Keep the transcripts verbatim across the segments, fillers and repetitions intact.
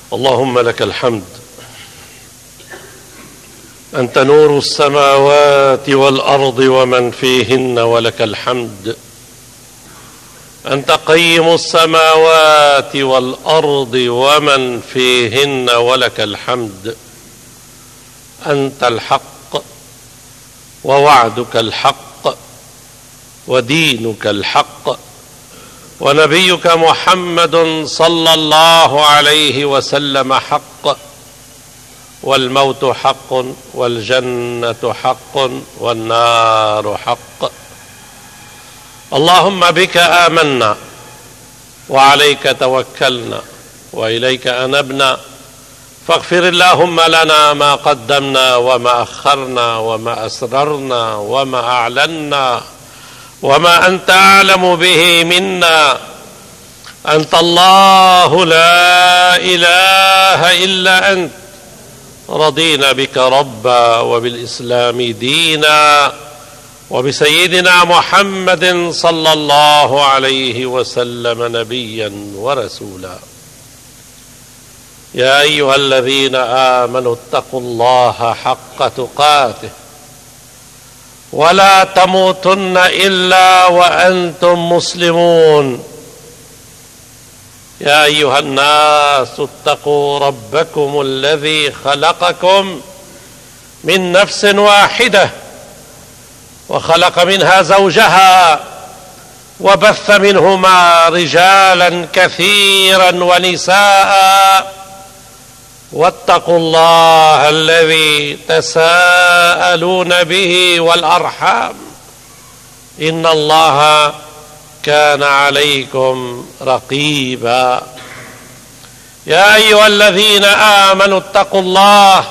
اللهم لك الحمد، أنت نور السماوات والأرض ومن فيهن ولك الحمد. أنت قيم السماوات والأرض ومن فيهن ولك الحمد. أنت الحق ووعدك الحق ودينك الحق، ونبيك محمد صلى الله عليه وسلم حق، والموت حق والجنة حق والنار حق. اللهم بك آمنا وعليك توكلنا وإليك أنبنا، فاغفر اللهم لنا ما قدمنا وما أخرنا وما أسررنا وما أعلنا وما أنت أعلم به منا. أنت الله لا إله إلا أنت، رضينا بك ربا وبالإسلام دينا وبسيدنا محمد صلى الله عليه وسلم نبيا ورسولا. يا أيها الذين آمنوا اتقوا الله حق تقاته ولا تموتن إلا وأنتم مسلمون. يا أيها الناس اتقوا ربكم الذي خلقكم من نفس واحدة وخلق منها زوجها وبث منهما رجالا كثيرا ونساء، واتقوا الله الذي تساءلون به والأرحام، إن الله كان عليكم رقيبا. يا أيها الذين آمنوا اتقوا الله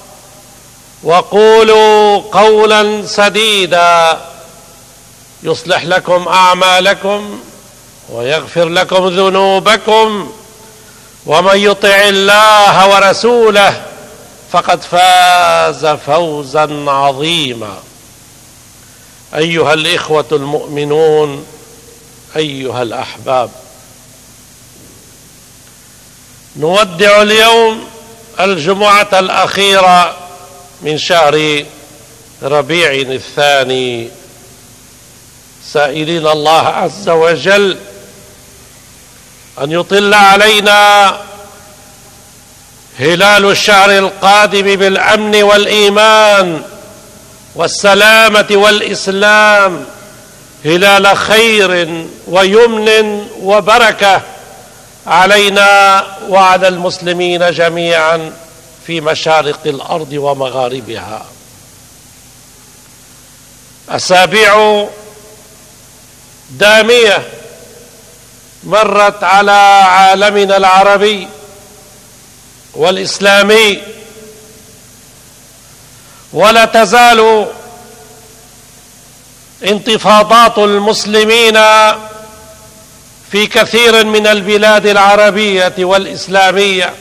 وقولوا قولا سديدا يصلح لكم أعمالكم ويغفر لكم ذنوبكم، ومن يطع الله ورسوله فقد فاز فوزا عظيما. أيها الإخوة المؤمنون، أيها الأحباب، نودع اليوم الجمعة الأخيرة من شهر ربيع الثاني، سائلين الله عز وجل أن يطل علينا هلال الشهر القادم بالأمن والإيمان والسلامة والإسلام، هلال خير ويمن وبركة علينا وعلى المسلمين جميعا في مشارق الأرض ومغاربها. أسابيع دامية مرت على عالمنا العربي والإسلامي، ولا تزال انتفاضات المسلمين في كثير من البلاد العربية والإسلامية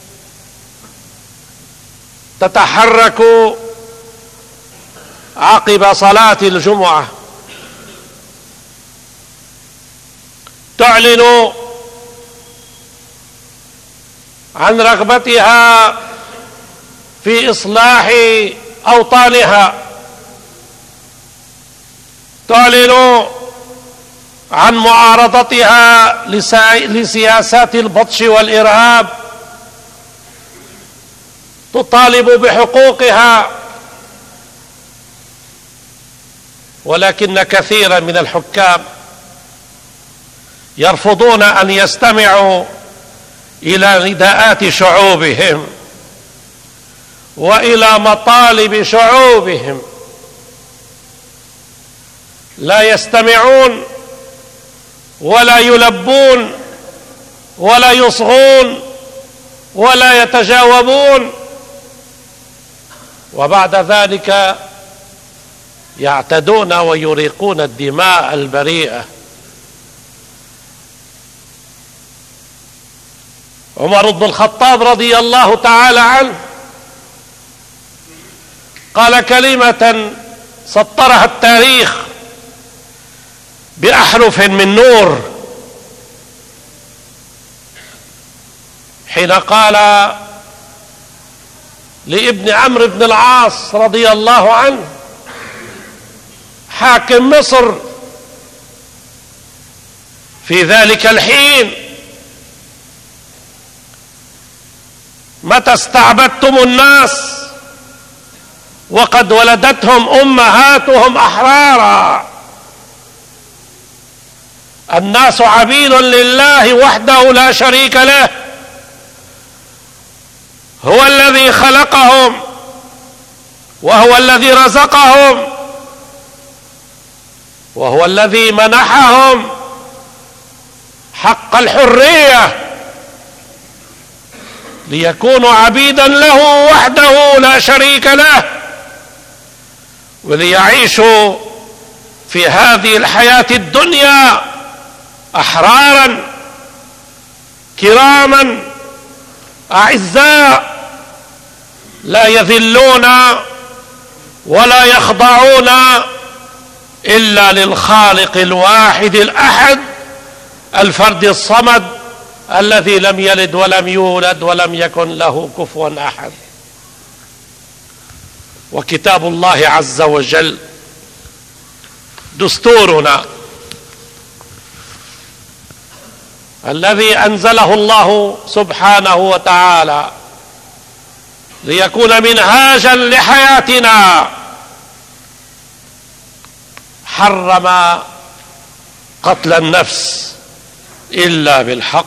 تتحرك عقب صلاة الجمعة، تعلن عن رغبتها في إصلاح أوطانها، تعلن عن معارضتها لسياسات البطش والإرهاب، تطالب بحقوقها. ولكن كثيرا من الحكام يرفضون أن يستمعوا إلى نداءات شعوبهم وإلى مطالب شعوبهم، لا يستمعون ولا يلبون ولا يصغون ولا يتجاوبون، وبعد ذلك يعتدون ويريقون الدماء البريئة. عمر بن الخطاب رضي الله تعالى عنه قال كلمة سطرها التاريخ بأحرف من نور، حين قال لابن عمرو بن العاص رضي الله عنه حاكم مصر في ذلك الحين: متى استعبدتم الناس وقد ولدتهم أمهاتهم أحرارا؟ الناس عبيد لله وحده لا شريك له، هو الذي خلقهم وهو الذي رزقهم وهو الذي منحهم حق الحرية ليكونوا عبيدا له وحده لا شريك له، وليعيشوا في هذه الحياة الدنيا أحرارا كراما أعزاء، لا يذلون ولا يخضعون إلا للخالق الواحد الأحد الفرد الصمد الذي لم يلد ولم يولد ولم يكن له كفوا أحد. وكتاب الله عز وجل دستورنا الذي أنزله الله سبحانه وتعالى ليكون منهاجا لحياتنا، حرم قتل النفس إلا بالحق.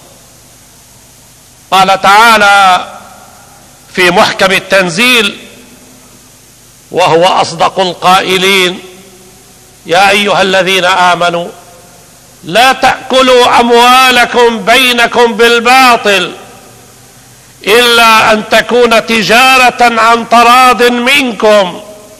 قال تعالى في محكم التنزيل وهو أصدق القائلين: يا أيها الذين آمنوا لا تأكلوا أموالكم بينكم بالباطل إلا أن تكون تجارة عن تراض منكم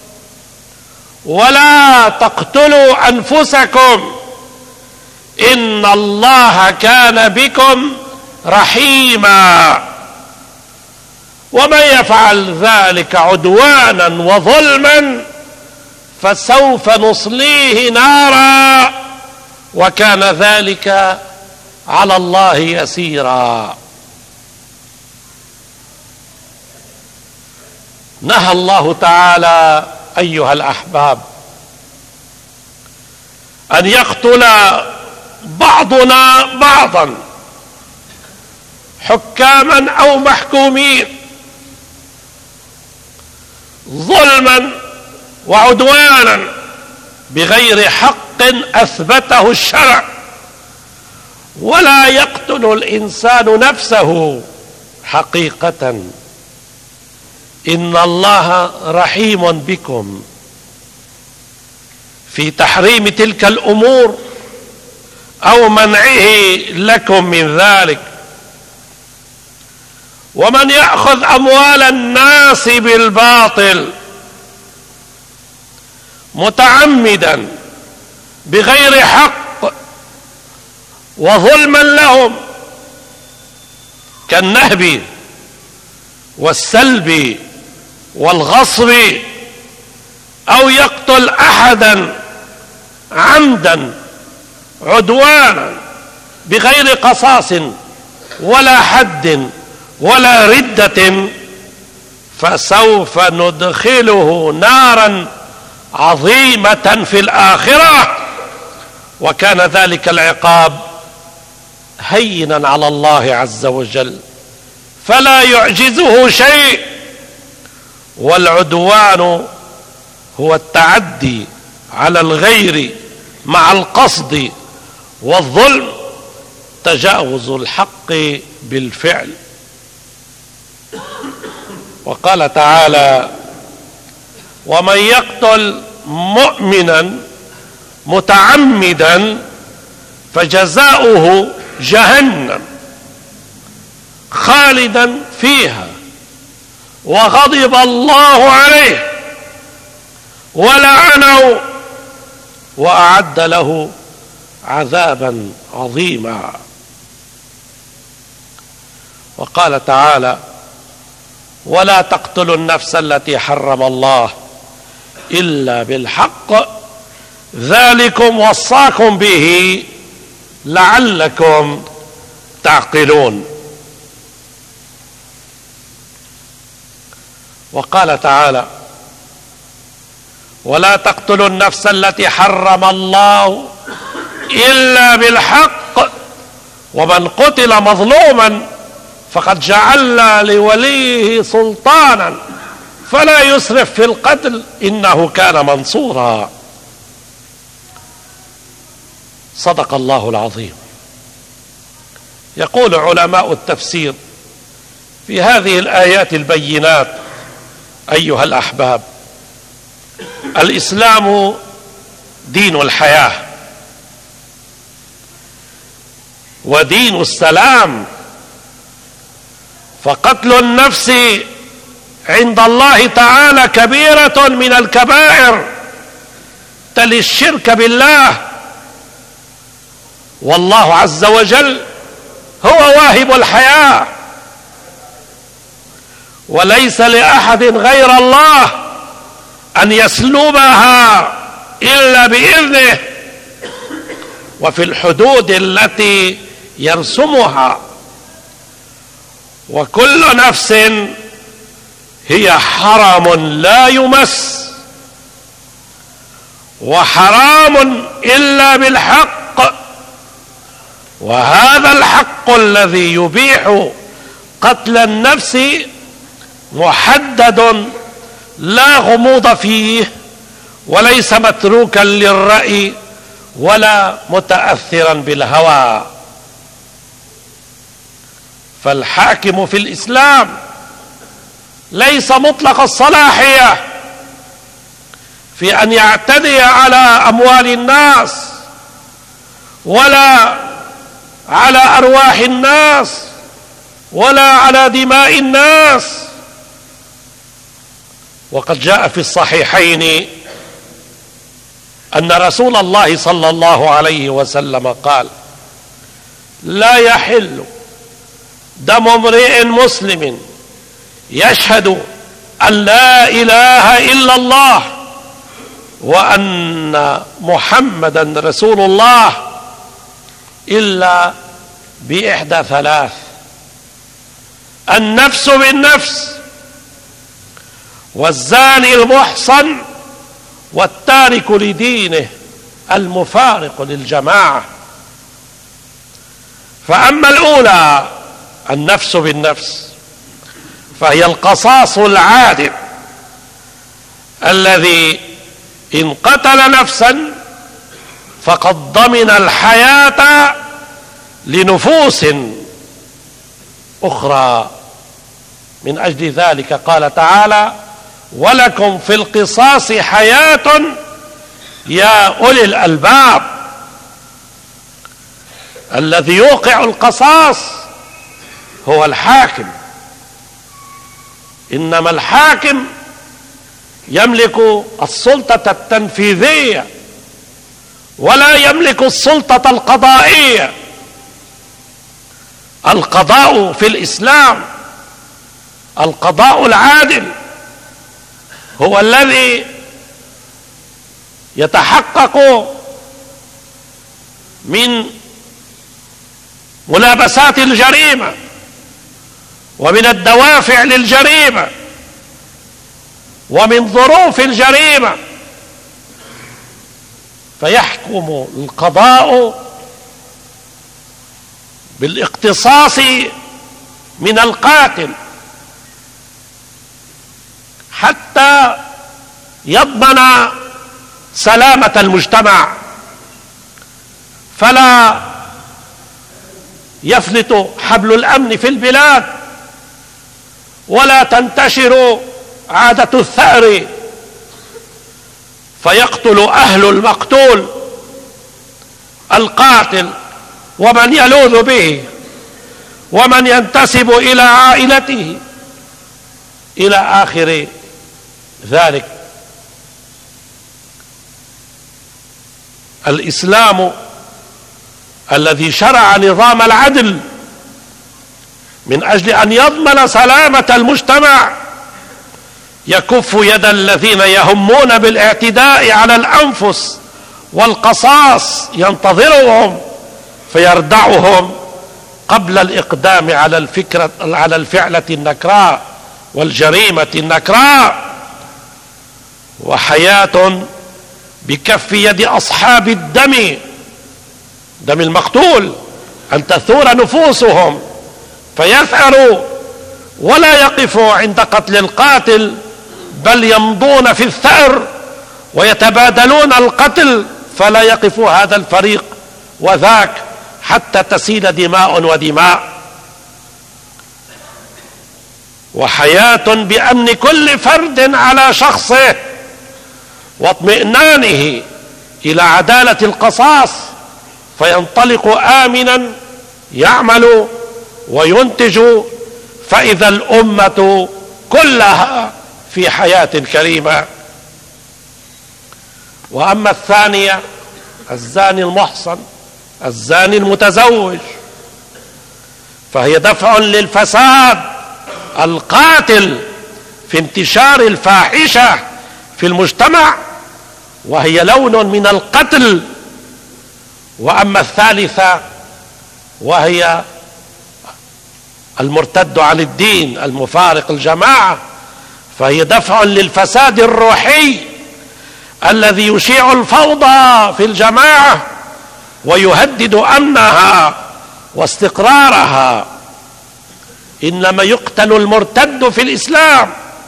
ولا تقتلوا أنفسكم إن الله كان بكم رحيما ومن يفعل ذلك عدوانا وظلما فسوف نصليه نارا وكان ذلك على الله يسيرا. نهى الله تعالى أيها الأحباب أن يقتل بعضنا بعضا حكاما أو محكومين ظلما وعدوانا بغير حق أثبته الشرع، ولا يقتل الإنسان نفسه حقيقة إن الله رحيم بكم في تحريم تلك الأمور أو منعه لكم من ذلك. ومن يأخذ أموال الناس بالباطل متعمدا بغير حق وظلما لهم كالنهب والسلب والغصب أو يقتل أحدا عمدا عدوانا بغير قصاص ولا حد ولا ردة فسوف ندخله نارا عظيمة في الآخرة وكان ذلك العقاب هينا على الله عز وجل فلا يعجزه شيء. والعدوان هو التعدي على الغير مع القصد، والظلم تجاوز الحق بالفعل. وقال تعالى: ومن يقتل مؤمنا متعمدا فجزاؤه جهنم خالدا فيها وغضب الله عليه ولعنه وأعد له عذابا عظيما. وقال تعالى: ولا تقتلوا النفس التي حرم الله إلا بالحق ذلكم وصاكم به لعلكم تعقلون. وقال تعالى: ولا تقتلوا النفس التي حرم الله إلا بالحق ومن قتل مظلوما فقد جعلنا لوليه سلطانا فلا يسرف في القتل إنه كان منصورا. صدق الله العظيم. يقول علماء التفسير في هذه الآيات البينات: أيها الأحباب، الإسلام دين الحياة ودين السلام، فقتل النفس عند الله تعالى كبيرة من الكبائر تلي الشرك بالله، والله عز وجل هو واهب الحياة، وليس لأحد غير الله أن يسلبها إلا بإذنه وفي الحدود التي يرسمها، وكل نفس هي حرام لا يمس، وحرام إلا بالحق، وهذا الحق الذي يبيح قتل النفس محدد لا غموض فيه، وليس متروكا للرأي ولا متأثرا بالهوى. فالحاكم في الإسلام ليس مطلق الصلاحية في أن يعتدي على أموال الناس ولا على أرواح الناس ولا على دماء الناس. وقد جاء في الصحيحين أن رسول الله صلى الله عليه وسلم قال: لا يحل دم امرئ مسلم يشهد أن لا إله إلا الله وأن محمدا رسول الله إلا بإحدى ثلاث: النفس بالنفس، والزاني المحصن، والتارك لدينه المفارق للجماعة. فأما الأولى النفس بالنفس فهي القصاص العادل الذي إن قتل نفسا فقد ضمن الحياة لنفوس أخرى. من أجل ذلك قال تعالى: ولكم في القصاص حياة يا أولي الألباب. الذي يوقع القصاص هو الحاكم، إنما الحاكم يملك السلطة التنفيذية ولا يملك السلطة القضائية. القضاء في الإسلام، القضاء العادل، هو الذي يتحقق من ملابسات الجريمة ومن الدوافع للجريمة ومن ظروف الجريمة، فيحكم القضاء بالاقتصاص من القاتل حتى يضمن سلامة المجتمع، فلا يفلت حبل الأمن في البلاد ولا تنتشر عادة الثأر فيقتل أهل المقتول القاتل ومن يلوذ به ومن ينتسب إلى عائلته إلى آخر ذلك. الإسلام الذي شرع نظام العدل من أجل أن يضمن سلامة المجتمع يكف يد الذين يهمون بالاعتداء على الأنفس والقصاص، ينتظرهم فيردعهم قبل الإقدام على الفكرة على الفعلة النكراء والجريمة النكراء، وحياة بكف يد أصحاب الدم، دم المقتول، أن تثور نفوسهم فيثأروا ولا يقفوا عند قتل القاتل، بل يمضون في الثأر ويتبادلون القتل، فلا يقف هذا الفريق وذاك حتى تسيل دماء ودماء. وحياة بأمن كل فرد على شخصه واطمئنانه إلى عدالة القصاص، فينطلق آمنا يعمل وينتج، فإذا الأمة كلها في حياة كريمة. وأما الثانية الزاني المحصن، الزاني المتزوج، فهي دفع للفساد القاتل في انتشار الفاحشة في المجتمع، وهي لون من القتل. وأما الثالثة وهي المرتد عن الدين المفارق الجماعة، فهي دفع للفساد الروحي الذي يشيع الفوضى في الجماعة ويهدد أمنها واستقرارها. إنما يقتل المرتد في الإسلام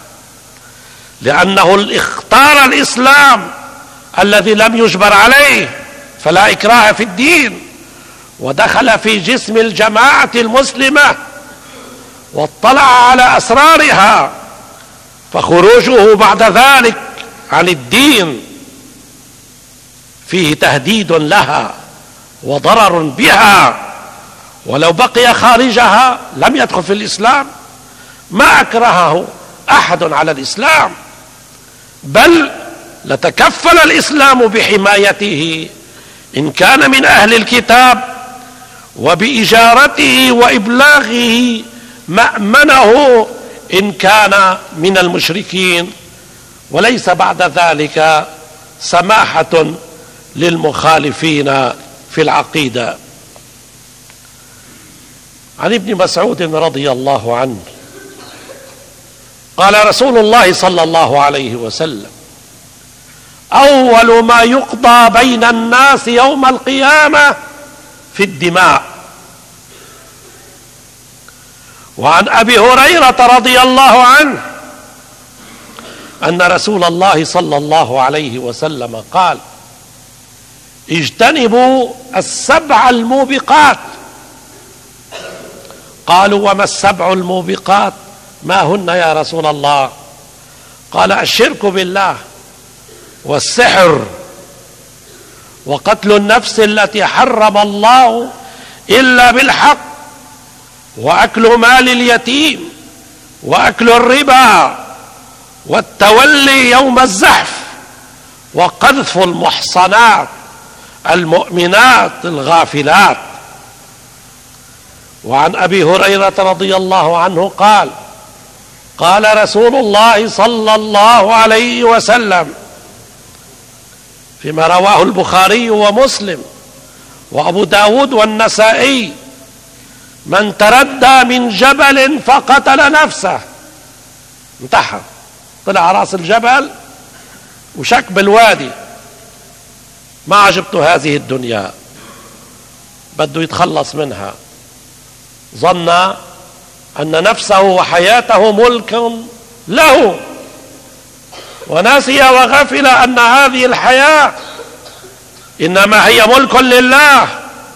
لأنه اختار الإسلام الذي لم يجبر عليه، فلا إكراه في الدين، ودخل في جسم الجماعة المسلمة واطلع على أسرارها، فخروجه بعد ذلك عن الدين فيه تهديد لها وضرر بها، ولو بقي خارجها لم يدخل في الإسلام، ما أكرهه أحد على الإسلام، بل لتكفل الإسلام بحمايته إن كان من أهل الكتاب، وبإجارته وإبلاغه مأمنه إن كان من المشركين، وليس بعد ذلك سماحة للمخالفين في العقيدة. عن ابن مسعود رضي الله عنه قال رسول الله صلى الله عليه وسلم: أول ما يقضى بين الناس يوم القيامة في الدماء. وعن أبي هريرة رضي الله عنه أن رسول الله صلى الله عليه وسلم قال: اجتنبوا السبع الموبقات. قالوا: وما السبع الموبقات؟ ما هن يا رسول الله؟ قال: الشرك بالله، والسحر، وقتل النفس التي حرم الله إلا بالحق، وأكل مال اليتيم، وأكل الربا، والتولي يوم الزحف، وقذف المحصنات المؤمنات الغافلات. وعن أبي هريرة رضي الله عنه قال: قال رسول الله صلى الله عليه وسلم فيما رواه البخاري ومسلم وأبو داود والنسائي: من تردى من جبل فقتل نفسه، انتحر، طلع راس الجبل وشك بالوادي، ما عجبته هذه الدنيا، بده يتخلص منها، ظن أن نفسه وحياته ملك له، ونسي وغفل أن هذه الحياة إنما هي ملك لله،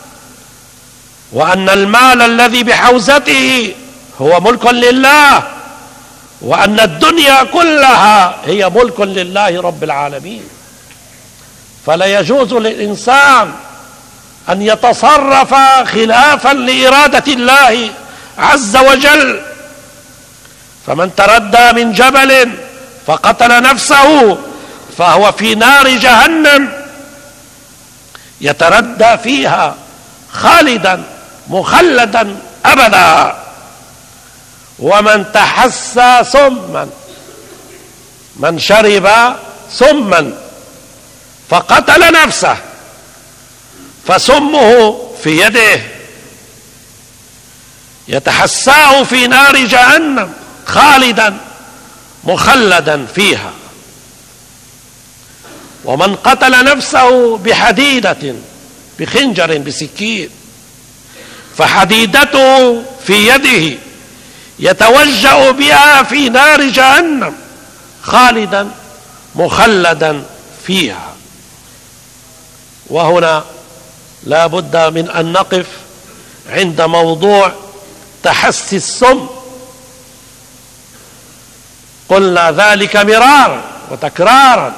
وأن المال الذي بحوزته هو ملك لله، وأن الدنيا كلها هي ملك لله رب العالمين. فلا يجوز للإنسان أن يتصرف خلافا لإرادة الله عز وجل. فمن تردى من جبل فقتل نفسه فهو في نار جهنم يتردى فيها خالدا مخلدا أبدا. ومن تحسى سما، من شرب سما فقتل نفسه فسمه في يده يتحساه في نار جهنم خالدا مخلدا فيها. ومن قتل نفسه بحديدة، بخنجر، بسكين، فحديدته في يده يتوجأ بها في نار جهنم خالدا مخلدا فيها. وهنا لا بد من أن نقف عند موضوع تحسي السم. قلنا ذلك مرارا وتكرارا،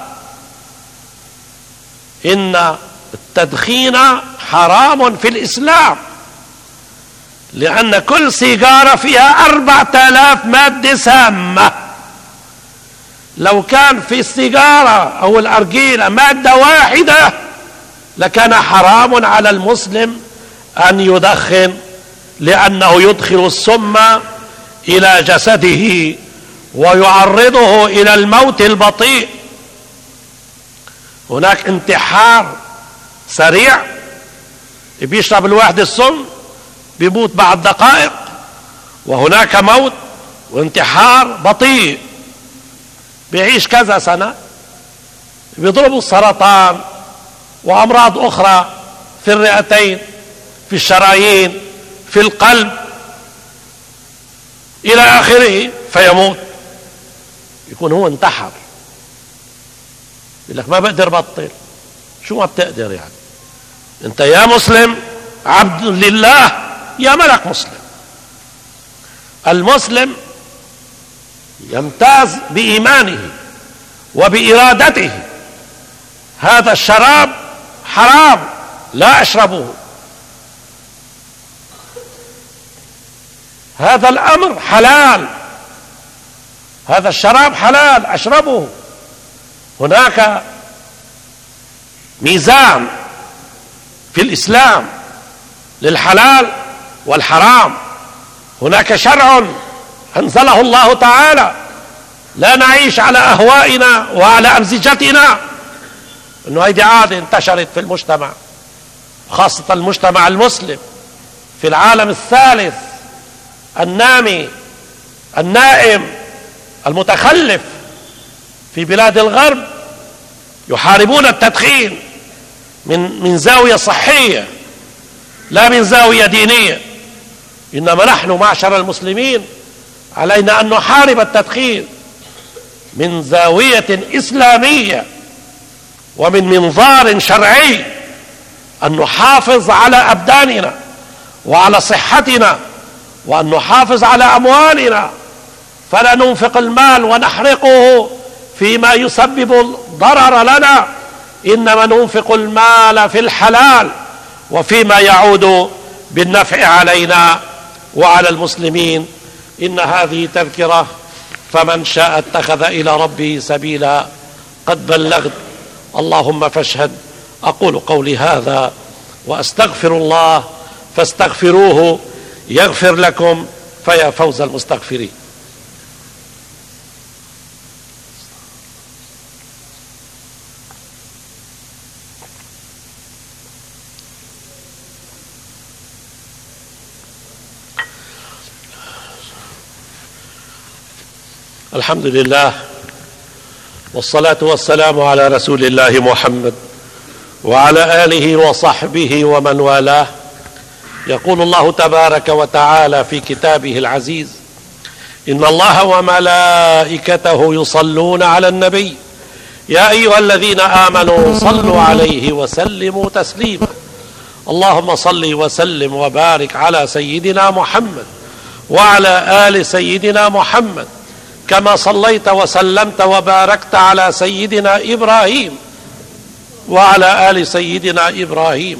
إن التدخين حرام في الإسلام، لأن كل سيجارة فيها أربعة آلاف مادة سامة. لو كان في السيجارة أو الأرجيلة مادة واحدة لكان حرام على المسلم أن يدخن، لأنه يدخل السم إلى جسده ويعرضه إلى الموت البطيء. هناك انتحار سريع، بيشرب الواحد السم بيموت بعد دقائق، وهناك موت وانتحار بطيء بيعيش كذا سنة، بيضربوا السرطان وأمراض أخرى في الرئتين، في الشرايين، في القلب، إلى آخره، فيموت. يكون هو انتحر. يقول لك ما بقدر بطل. شو ما بتقدر يعني؟ انت يا مسلم عبد لله يا ملك مسلم. المسلم يمتاز بإيمانه وبإرادته. هذا الشراب حرام لا أشربه، هذا الأمر حلال، هذا الشراب حلال أشربه. هناك ميزان في الإسلام للحلال والحرام، هناك شرع أنزله الله تعالى، لا نعيش على أهوائنا وعلى أمزجتنا. إنه هيدي عادة انتشرت في المجتمع، خاصة المجتمع المسلم في العالم الثالث النامي النائم المتخلف في بلاد الغرب، يحاربون التدخين من من زاوية صحية لا من زاوية دينية. إنما نحن معشر المسلمين علينا أن نحارب التدخين من زاوية إسلامية ومن منظار شرعي، أن نحافظ على أبداننا وعلى صحتنا، وأن نحافظ على أموالنا، فلا ننفق المال ونحرقه فيما يسبب الضرر لنا، إنما ننفق المال في الحلال وفيما يعود بالنفع علينا وعلى المسلمين. إن هذه تذكرة، فمن شاء اتخذ إلى ربه سبيلا. قد بلغت، اللهم فاشهد. أقول قولي هذا وأستغفر الله فاستغفروه يغفر لكم، فيا فوز المستغفرين. الحمد لله، والصلاة والسلام على رسول الله محمد وعلى آله وصحبه ومن والاه. يقول الله تبارك وتعالى في كتابه العزيز: إن الله وملائكته يصلون على النبي يا أيها الذين آمنوا صلوا عليه وسلموا تسليما. اللهم صل وسلم وبارك على سيدنا محمد وعلى آل سيدنا محمد، كما صليت وسلمت وباركت على سيدنا إبراهيم وعلى آل سيدنا إبراهيم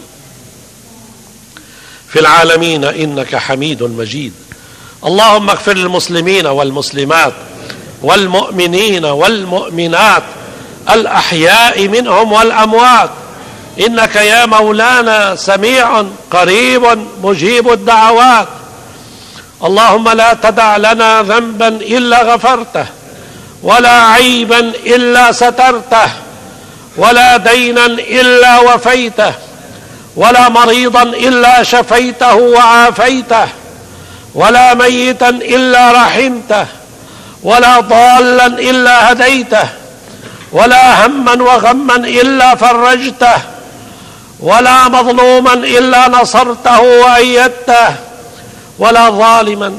في العالمين إنك حميد مجيد. اللهم اغفر للمسلمين والمسلمات والمؤمنين والمؤمنات الأحياء منهم والأموات، إنك يا مولانا سميع قريب مجيب الدعوات. اللهم لا تدع لنا ذنبا إلا غفرته، ولا عيبا إلا سترته، ولا دينا إلا وفيته، ولا مريضا إلا شفيته وعافيته، ولا ميتا إلا رحمته، ولا ضالا إلا هديته، ولا هما وغما إلا فرجته، ولا مظلوما إلا نصرته وأيدته، ولا ظالما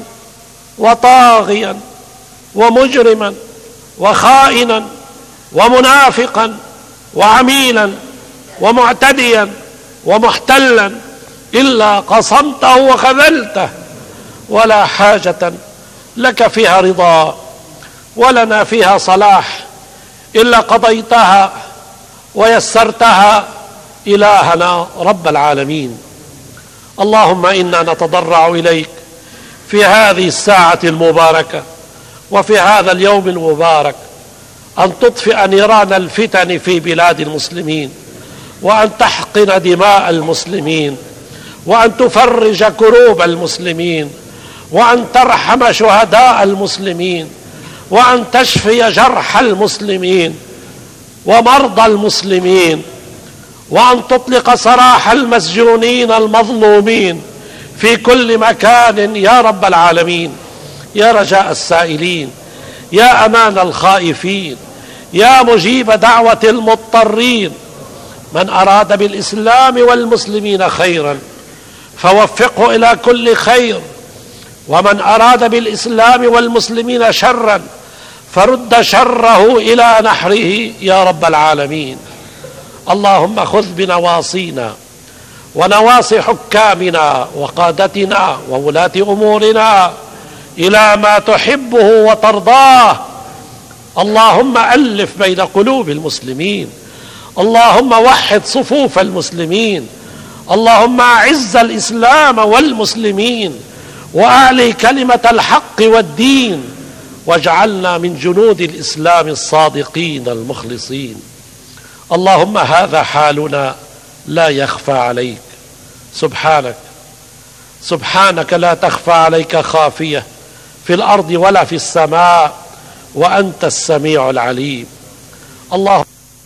وطاغيا ومجرما وخائنا ومنافقا وعميلا ومعتديا ومحتلا إلا قصمته وخذلته، ولا حاجة لك فيها رضا ولنا فيها صلاح إلا قضيتها ويسرتها إلهنا رب العالمين. اللهم إنا نتضرع إليك في هذه الساعة المباركة وفي هذا اليوم المبارك أن تطفئ نيران الفتن في بلاد المسلمين، وأن تحقن دماء المسلمين، وأن تفرج كروب المسلمين، وأن ترحم شهداء المسلمين، وأن تشفي جرح المسلمين ومرضى المسلمين، وأن تطلق سراح المسجونين المظلومين في كل مكان يا رب العالمين. يا رجاء السائلين، يا أمان الخائفين، يا مجيب دعوة المضطرين، من أراد بالإسلام والمسلمين خيرا فوفقه إلى كل خير، ومن أراد بالإسلام والمسلمين شرا فرد شره إلى نحره يا رب العالمين. اللهم خذ بنواصينا ونواصي حكامنا وقادتنا وولاة أمورنا إلى ما تحبه وترضاه. اللهم ألف بين قلوب المسلمين، اللهم وحد صفوف المسلمين، اللهم أعز الإسلام والمسلمين وأعلي كلمة الحق والدين، واجعلنا من جنود الإسلام الصادقين المخلصين. اللهم هذا حالنا لا يخفى عليك، سبحانك سبحانك لا تخفى عليك خافية في الأرض ولا في السماء، وأنت السميع العليم. اللهم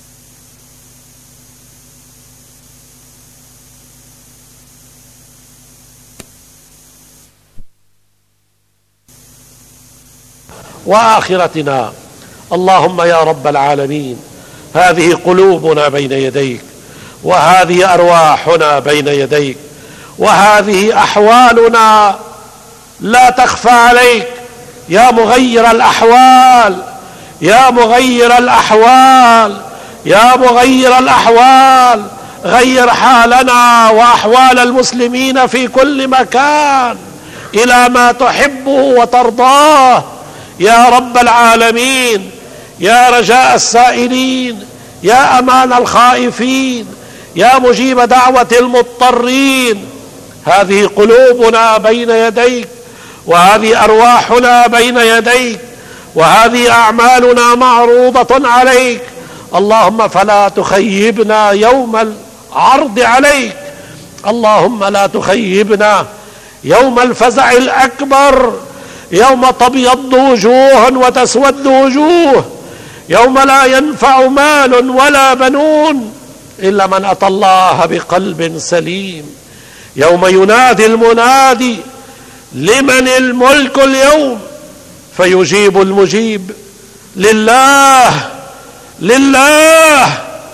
وآخرتنا. اللهم يا رب العالمين، هذه قلوبنا بين يديك، وهذه أرواحنا بين يديك، وهذه أحوالنا لا تخفى عليك يا مغير الأحوال، يا مغير الأحوال، يا مغير الأحوال. غير حالنا وأحوال المسلمين في كل مكان إلى ما تحبه وترضاه يا رب العالمين. يا رجاء السائلين، يا أمان الخائفين، يا مجيب دعوة المضطرين، هذه قلوبنا بين يديك، وهذه أرواحنا بين يديك، وهذه أعمالنا معروضة عليك. اللهم فلا تخيبنا يوم العرض عليك، اللهم لا تخيبنا يوم الفزع الأكبر، يوم تبيض وجوه وتسود وجوه، يوم لا ينفع مال ولا بنون إلا من أتى الله بقلب سليم، يوم ينادي المنادي لمن الملك اليوم، فيجيب المجيب لله لله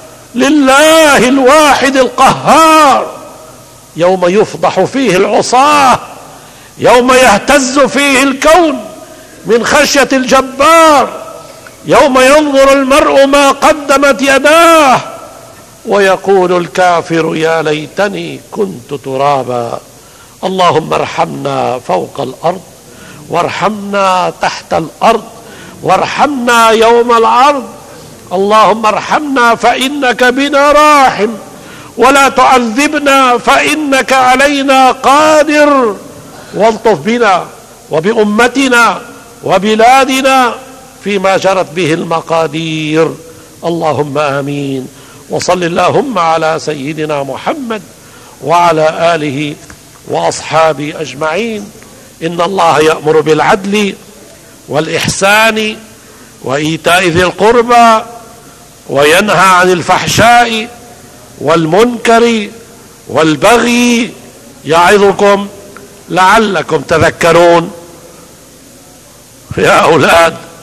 لله الواحد القهار، يوم يفضح فيه العصاة، يوم يهتز فيه الكون من خشية الجبار، يوم ينظر المرء ما قدمت يداه ويقول الكافر يا ليتني كنت ترابا. اللهم ارحمنا فوق الأرض، وارحمنا تحت الأرض، وارحمنا يوم العرض. اللهم ارحمنا فإنك بنا راحم، ولا تعذبنا فإنك علينا قادر، والطف بنا وبأمتنا وبلادنا فيما جرت به المقادير. اللهم آمين. وصل اللهم على سيدنا محمد وعلى آله وأصحابه أجمعين. إن الله يأمر بالعدل والإحسان وإيتاء ذي القربى، وينهى عن الفحشاء والمنكر والبغي، يعظكم لعلكم تذكرون. يا أولاد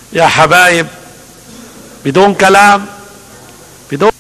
يا حبايب بدون كلام، بدون